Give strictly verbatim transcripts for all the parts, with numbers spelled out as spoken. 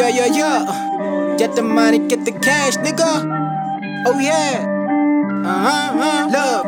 yo, yo, yo. Get the money, get the cash, nigga. Oh yeah. Uh-huh, uh,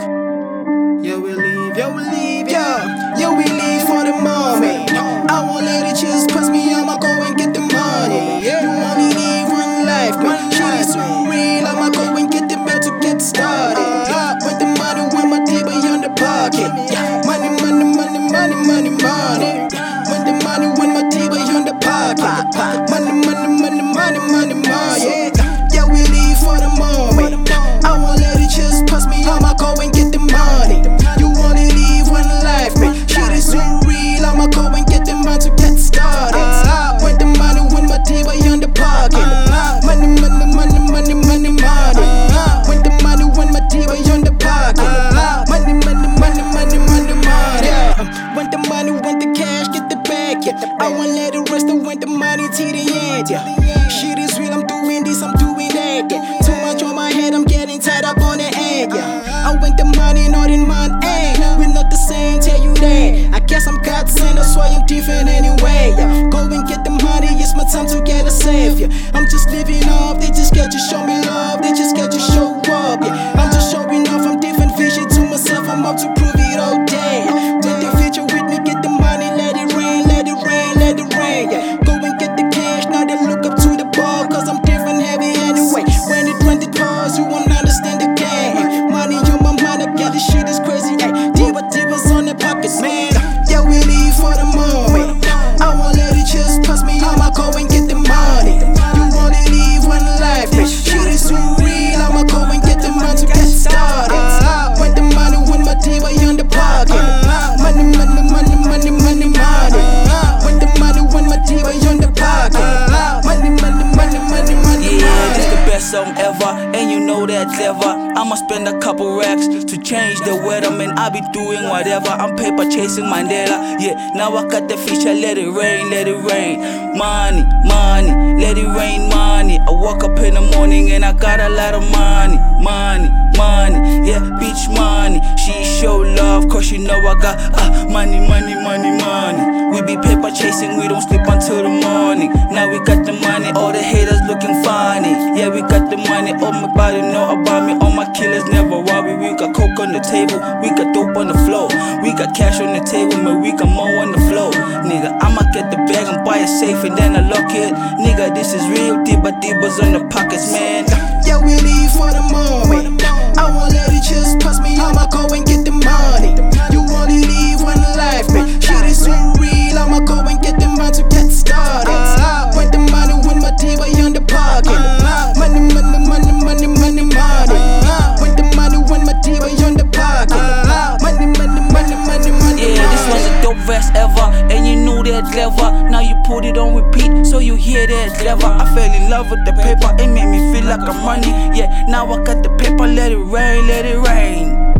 look. Yo, we leave, yo, we leave, yo. Yo, we leave for the moment. I won't let it just pass me, I'ma go and get the money. You only live one life, man. Shit is so real, I'ma go and get the bed to get started. With the money, with my D B on the pocket. Money, money, money, money, money, money. With the money, with my D B on the pocket. Money, money, money, money, money, money. Yeah, we leave for the moment. I won't let it just pass me, I'ma go and get the money. You only live one life, man. Shit is so real, I'ma go and get the money to get started. With the money, with my D B on the pocket. Money, money, money, money, money, money. With the money, with my D B on the pocket. Money, money, money, money, money, money. When the money, when the cash, get the bag, yeah. I won't let it rest, I want the money to the end, yeah. Shit is real, I'm doing this, I'm doing that, yeah. Too much on my head, I'm getting tied up on the egg, yeah. I want the money, not in my egg. We're not the same, tell you that. I guess I'm God sent, that's why I'm different anyway, yeah. Go and get the money, it's my time to get a savior. I'm just living up, they just get to show me love, they just get to show up, yeah. I'm just showing off, I'm different vision to myself, I'm up to prove it all day. With the future with me, get the money, let it rain, let it rain, let it rain, yeah. Go and get the cash, now they look up to the ball, cause I'm different heavy anyway. When it run the pause, you won't understand the game. Money on my mind, I get this shit is crazy, ayy. Diva divas on the pockets, man. Yeah, we leave for the moment. I won't let it just pass me, I'ma go and get the money. You only live one life, man. Shit is so real, I'ma go and get the money to get started. With the money, with my diva on the pocket. Money, money, money, money, money, money. With the money, with my diva on the pocket. Money, money, money, money, money. Yeah, this the best song ever, and you know that clever. I'ma spend a couple racks to change the weather, man. I be doing whatever. I'm paper chasing Mandela. Yeah, now I got the feature. Let it rain, let it rain. Money, money, let it rain, money. I woke up in the morning and I got a lot of money, money, money. Yeah, bitch, money. She show love, cause she know I got uh, money, money, money, money. We be paper chasing, we don't sleep until the morning. Now we got the money, all the haters looking funny. Yeah, we got the money, all my body know about me. All my killers never worry. We got coke on the table, we got dope on the floor. We got cash on the table, man, we got more on the floor. Nigga, I'ma get the bag and buy it safe and then I lock it. Nigga, this is real, Diba Dibas on the pockets, man. Yeah, we leave for the moment. I won't let it just pass me, I'ma go and get the money. You only live one life, man. Shit is so real, I'ma go and get the money to get started. With the money, with my D B on the pocket. Money, money, money, money, money, money. With the money, with my D B on the pocket. Money, money, money, money, money. Yeah, this was the dope verse ever, and you knew that clever. Now you put it on repeat, so you hear that clever. I fell in love with the paper, it made me feel like I'm money. Yeah, now I got the paper, let it rain, let it rain.